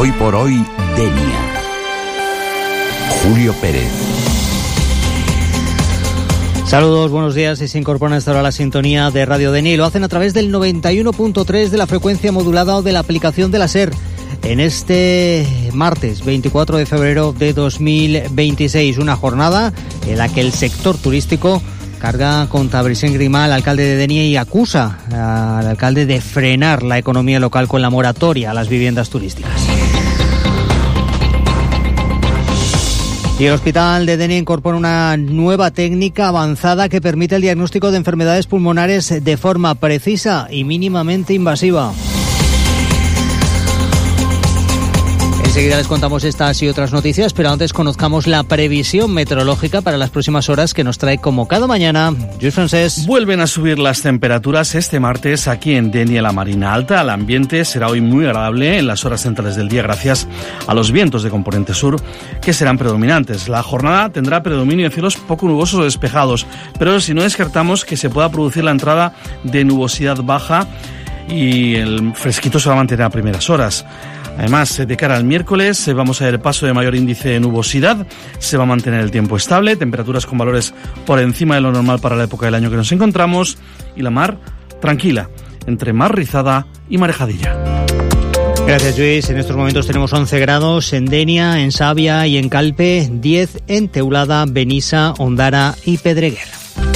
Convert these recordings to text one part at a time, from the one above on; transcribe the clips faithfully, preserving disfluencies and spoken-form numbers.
Hoy por hoy, Denia. Julio Pérez. Saludos, buenos días, y se incorporan hasta ahora a la sintonía de Radio Denia y lo hacen a través del noventa y uno punto tres de la frecuencia modulada o de la aplicación de la SER. En este martes veinticuatro de febrero de dos mil veintiséis, una jornada en la que el sector turístico carga contra Vicent Grimal, alcalde de Denia, y acusa al alcalde de frenar la economía local con la moratoria a las viviendas turísticas. Y el Hospital de Denia incorpora una nueva técnica avanzada que permite el diagnóstico de enfermedades pulmonares de forma precisa y mínimamente invasiva. Enseguida les contamos estas y otras noticias, pero antes conozcamos la previsión meteorológica para las próximas horas que nos trae, como cada mañana, Lluís Francés. Vuelven a subir las temperaturas este martes aquí en Denia, la Marina Alta. El ambiente será hoy muy agradable en las horas centrales del día gracias a los vientos de componente sur que serán predominantes. La jornada tendrá predominio de cielos poco nubosos o despejados, pero si no descartamos que se pueda producir la entrada de nubosidad baja y el fresquito se va a mantener a primeras horas. Además, de cara al miércoles, vamos a ver el paso de mayor índice de nubosidad, se va a mantener el tiempo estable, temperaturas con valores por encima de lo normal para la época del año que nos encontramos, y la mar tranquila, entre mar rizada y marejadilla. Gracias, Luis. En estos momentos tenemos once grados en Denia, en Savia y en Calpe, diez en Teulada, Benissa, Ondara y Pedreguer.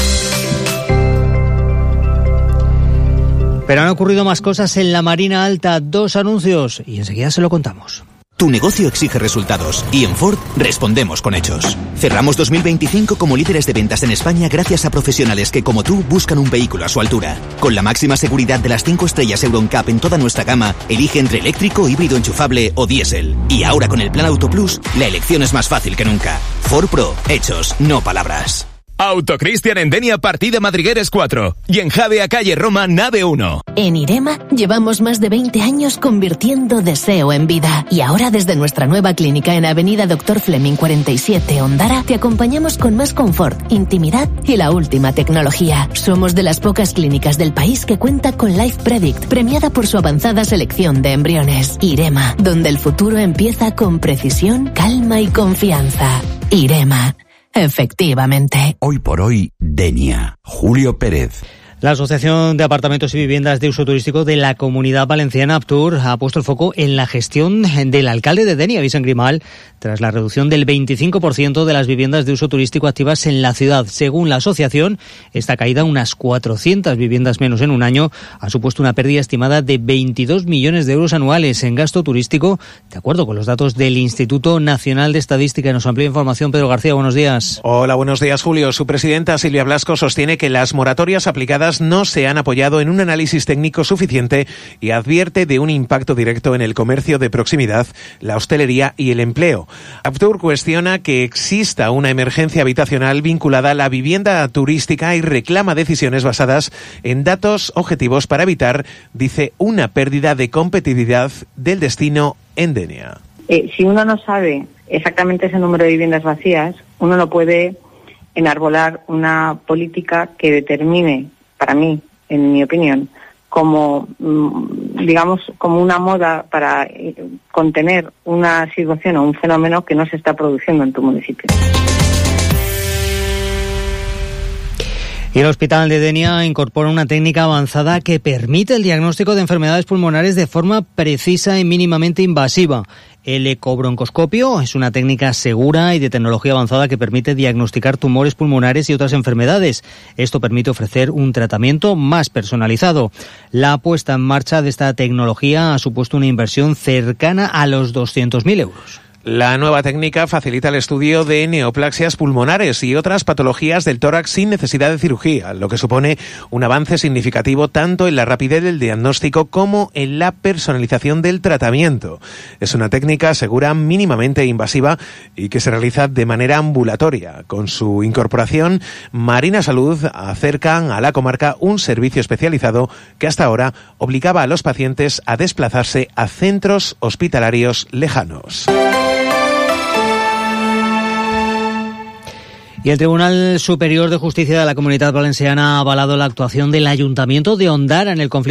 Pero han ocurrido más cosas en la Marina Alta, dos anuncios, y enseguida se lo contamos. Tu negocio exige resultados y en Ford respondemos con hechos. Cerramos dos mil veinticinco como líderes de ventas en España gracias a profesionales que, como tú, buscan un vehículo a su altura. Con la máxima seguridad de las cinco estrellas Euro N C A P en toda nuestra gama, elige entre eléctrico, híbrido enchufable o diésel. Y ahora con el Plan Auto Plus, la elección es más fácil que nunca. Ford Pro, hechos, no palabras. Autocristian en Denia, partida Madrigueres cuatro. Y en Jade, a calle Roma, nave uno. En Irema llevamos más de veinte años convirtiendo deseo en vida. Y ahora desde nuestra nueva clínica en Avenida Doctor Fleming cuarenta y siete, Ondara, te acompañamos con más confort, intimidad y la última tecnología. Somos de las pocas clínicas del país que cuenta con Life Predict, premiada por su avanzada selección de embriones. Irema, donde el futuro empieza con precisión, calma y confianza. Irema. Efectivamente. Hoy por hoy, Denia. Julio Pérez. La Asociación de Apartamentos y Viviendas de Uso Turístico de la Comunidad Valenciana, Aptur, ha puesto el foco en la gestión del alcalde de Denia, Vicent Grimal, tras la reducción del veinticinco por ciento de las viviendas de uso turístico activas en la ciudad. Según la asociación, esta caída, unas cuatrocientas viviendas menos en un año, ha supuesto una pérdida estimada de veintidós millones de euros anuales en gasto turístico, de acuerdo con los datos del Instituto Nacional de Estadística. Nos amplía información Pedro García. Buenos días. Hola, buenos días, Julio. Su presidenta, Silvia Blasco, sostiene que las moratorias aplicadas no se han apoyado en un análisis técnico suficiente y advierte de un impacto directo en el comercio de proximidad, la hostelería y el empleo. Aptur cuestiona que exista una emergencia habitacional vinculada a la vivienda turística y reclama decisiones basadas en datos objetivos para evitar, dice, una pérdida de competitividad del destino en Denia. Eh, si uno no sabe exactamente ese número de viviendas vacías, uno no puede enarbolar una política que determine, para mí, en mi opinión, como, digamos, como una moda para contener una situación o un fenómeno que no se está produciendo en tu municipio. Y el Hospital de Denia incorpora una técnica avanzada que permite el diagnóstico de enfermedades pulmonares de forma precisa y mínimamente invasiva. El ecobroncoscopio es una técnica segura y de tecnología avanzada que permite diagnosticar tumores pulmonares y otras enfermedades. Esto permite ofrecer un tratamiento más personalizado. La puesta en marcha de esta tecnología ha supuesto una inversión cercana a los doscientos mil euros. La nueva técnica facilita el estudio de neoplasias pulmonares y otras patologías del tórax sin necesidad de cirugía, lo que supone un avance significativo tanto en la rapidez del diagnóstico como en la personalización del tratamiento. Es una técnica segura, mínimamente invasiva y que se realiza de manera ambulatoria. Con su incorporación, Marina Salud acercan a la comarca un servicio especializado que hasta ahora obligaba a los pacientes a desplazarse a centros hospitalarios lejanos. Y el Tribunal Superior de Justicia de la Comunidad Valenciana ha avalado la actuación del Ayuntamiento de Ondara en el conflicto